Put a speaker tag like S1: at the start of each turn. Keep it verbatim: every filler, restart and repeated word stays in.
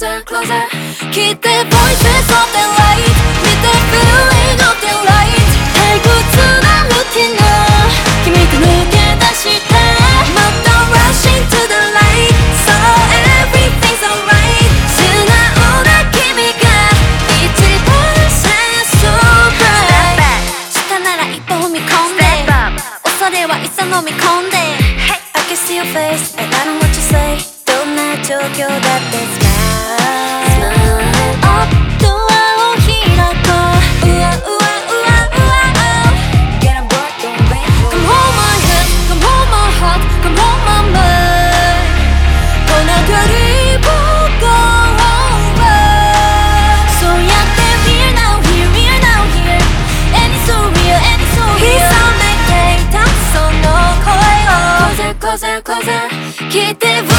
S1: closer, closer. Keep the voices of the light, with the feeling of the light. 退屈なルーティンを君と抜け出してもっと rush into the light, so everything's alright. 素直な君が一番 shine so bright. 下なら一歩踏み込んで、恐れはいっそ飲み込んで。I can see your face and I don't know what you say. どんな状況だって smile. Up ドアを開こう。うわうわうわうわ Get on board, don't wait. Come hold my hand, come hold my heart, come hold my mind. この距離を go over. そうやって we're now here, we're now here. And it's so real, and it's so real. ひらめいていたその声を Closer, closer, closer. 聞いて